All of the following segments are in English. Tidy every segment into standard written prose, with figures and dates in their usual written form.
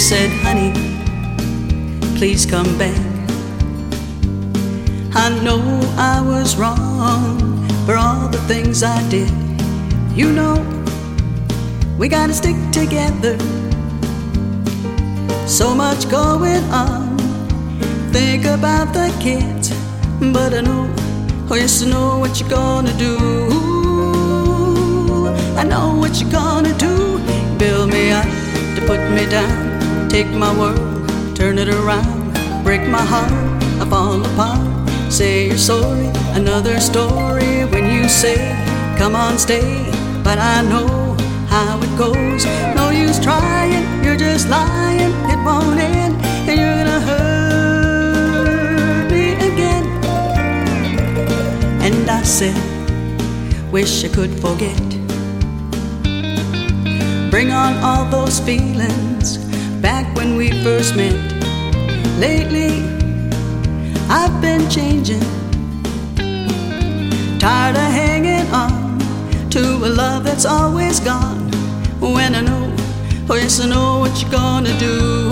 said, honey, please come back. I know I was wrong for all the things I did. You know, we gotta stick together. So much going on. Think about the kids, but I know, oh yes, I know what you're gonna do. I know what you're gonna do. Build me up to put me down. Take my world, turn it around. Break my heart, I fall apart. Say you're sorry, another story. When you say, come on, stay, but I know how it goes. No use trying, you're just lying. It won't end, and you're gonna hurt me again. And I said, wish I could forget. Bring on all those feelings back when we first met. Lately, I've been changing, tired of hanging on to a love that's always gone. When I know, oh yes, I know what you're gonna do.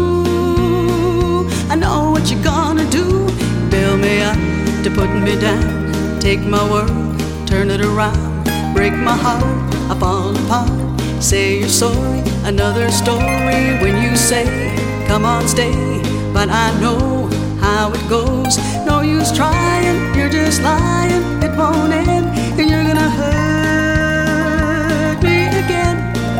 I know what you're gonna do. Build me up to put me down. Take my world, turn it around. Break my heart, I fall apart. Say you're sorry, another story. When you say, come on, stay, but I know how it goes. No use trying, you're just lying. It won't end, and you're gonna hurt me again.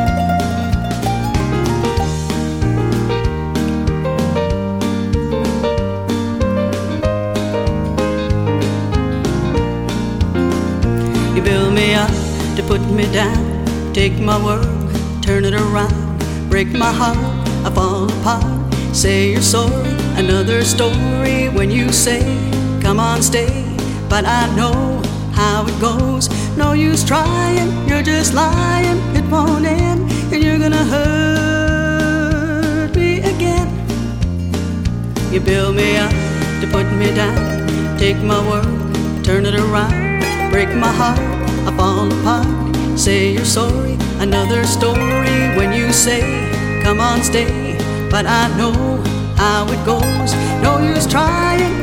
You build me up to put me down. Take my world, turn it around. Break my heart, I fall apart. Say you're sorry, another story. When you say, come on, stay, but I know how it goes. No use trying, you're just lying. It won't end, and you're gonna hurt me again. You build me up to put me down. Take my world, turn it around. Break my heart, I fall apart. Say you're sorry, another story. When you say, come on, stay, but I know how it goes. No use trying,